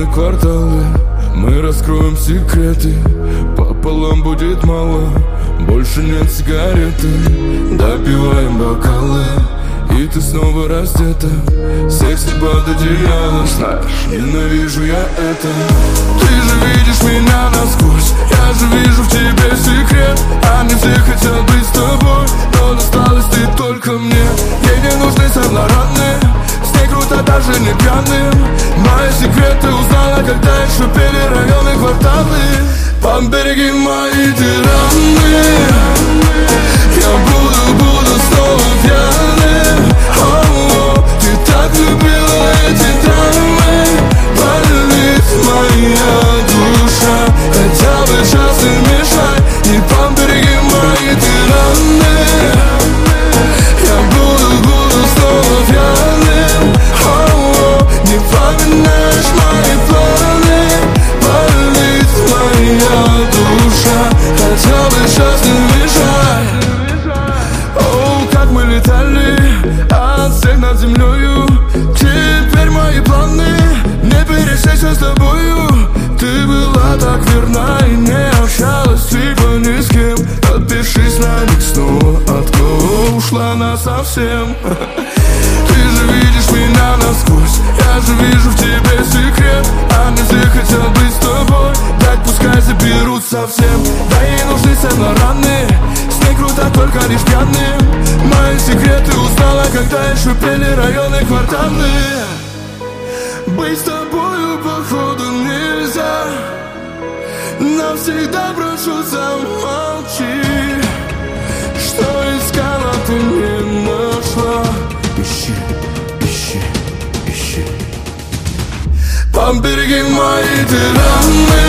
кварталы. Мы раскроем секреты, пополам будет мало, больше нет сигареты. Допиваем бокалы, и ты снова раздета, секси под одеялом. Знаешь, ненавижу я это. Ты же видишь меня насквозь, я же вижу в тебе секрет. Они все хотят быть с тобой, но досталась ты только мне. Ей не нужны Сен-Лораны, с ней круто даже не пьяным. Мои секреты узнала, когда еще пели районы, кварталы. Побереги мои тираны, я буду снова пьяным. О-о-о, ты так любила эти драмы, болит моя душа. Хотя бы час не мешай, и побереги мои тираны. Я буду снова пьяным. О-о-о, не поменяешь мои планы, болит моя душа. Хотя бы час не мешай. О, как мы летали от всех над землею. Теперь мои планы не пересечься с тобою. Ты была так верна и не общалась типа ни с кем. Подпишись на них снова, от кого ушла насовсем. Ты же видишь меня насквозь, я же вижу в тебе секрет. Они все хотят быть с тобой, дать пускай заберут совсем. Да ей нужны Сен-Лораны, с ней круто только лишь пьяным. Мои секреты узнала, когда еще пели районы, кварталы. Быть с тобою походу нельзя, навсегда прошу замолчи. Что искала, ты не нашла. Ищи, ищи, ищи. Побереги мои тираны,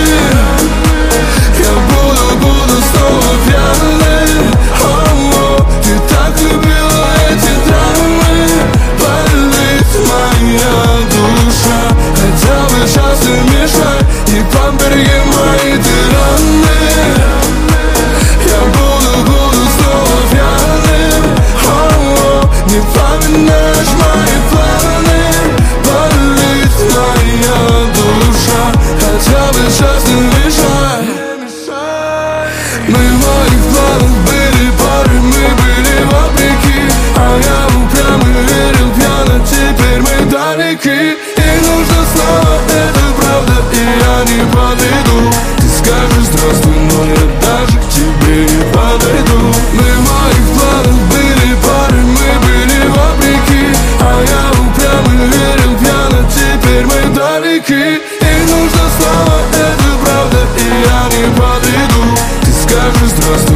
я буду снова пьяным. О-о-о, ты так любила эти драмы, болит моя душа. Хотя бы час не мешай, и побереги мои тираны. Я буду снова пьяным. О-о-о, не поменяешь мои планы, болит моя душа. Хотя бы час не мешай. Мы в моих планах были пары, мы были вопреки. А я упрямый верил пьяно, теперь мы далеки. И нужно снова, это правда, и я не подойду. Ты скажешь здравствуй, но я даже к тебе не подойду. Мы в моих планах были пары, мы были вопреки. А я упрямый верил пьяно, теперь мы далеки. И нужно снова, это правда, и я не подойду. Ты скажешь здравствуй.